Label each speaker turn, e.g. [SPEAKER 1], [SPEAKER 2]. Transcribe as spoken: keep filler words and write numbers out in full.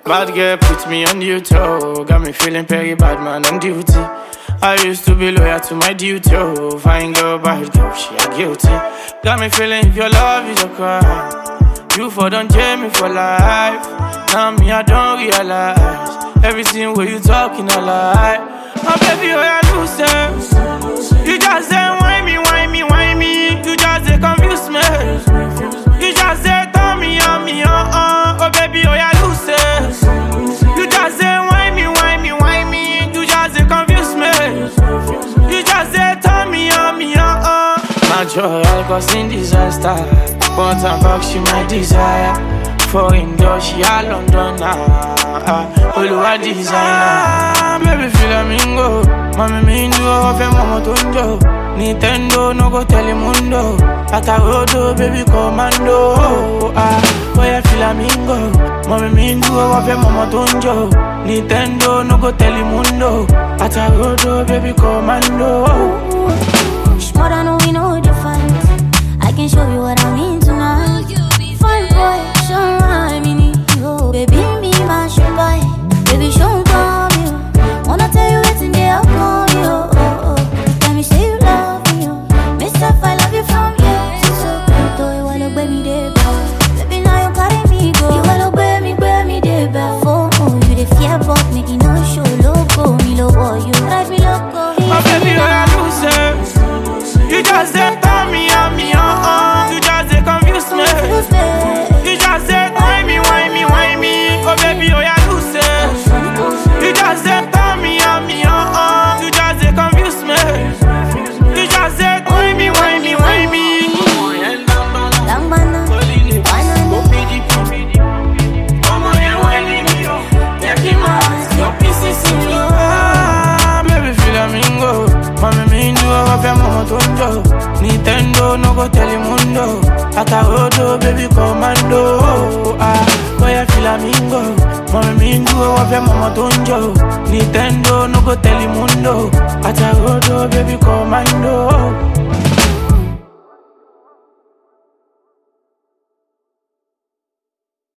[SPEAKER 1] Bad girl put me on duty, oh. Got me feeling very bad man on duty. I used to be loyal to my duty, oh. Fine girl, bad girl, she a guilty. Got me feeling if your love is a crime, you for don't tell me for life. Now me I don't realize everything where you talking a lie. My baby, oh yeah, lose it. You just say why me, why me, why me. You just say confuse me. You just say tell me, oh me, oh oh. Oh baby, oh yeah, lose it. You just say why me, why me, why me. You just say confuse me. You just say tell me, oh me, oh oh. My joy, I'll cause in disaster. One time back, she my desire. Foreign girl, she a London now. Oluwa designer. Baby, flamingo. Mami, me do off and mama tunjo. Nintendo, no go tell him mundo. Atarodo, baby, commando. Ah, boy, flamingo. Mami, me do off and mama tunjo. Nintendo, no go tell him mundo. Atarodo, baby, commando.
[SPEAKER 2] More than we know different. I can show you what I mean tonight. Fine boy, show me me need you. Baby, me my sugar. Baby, show me you. Wanna tell you what's in there, I'll call you. Oh, oh, oh. Tell me say you love me, oh. Mister, I love you from you. So, so, do you wanna buy me there, boy? Baby, now you carry me, go. You wanna buy me, buy me there, boy. Oh, oh, you the fear, but make you no show loco. Me loco, you drive me loco.
[SPEAKER 1] My baby, oh, I lose it. You just say tell me, oh me, oh oh. You just say confuse me. You just say why me, why me, why me. Oh baby, oh yeah, lose it. You just say tell me, oh me, oh oh. You just say confuse me. You just say why me, why me, why me.
[SPEAKER 2] Lambana, banana.
[SPEAKER 1] Mama, you why me, take him out. Your pieces in me. Ah, baby, flamingo. Mami, me do off and mama tunjo. Nintendo, no go tell him mundo. Atarodo, baby, commando. Ah, boy, flamingo. Mami, me do off and mama tunjo. Nintendo, no go tell him mundo. Atarodo, baby,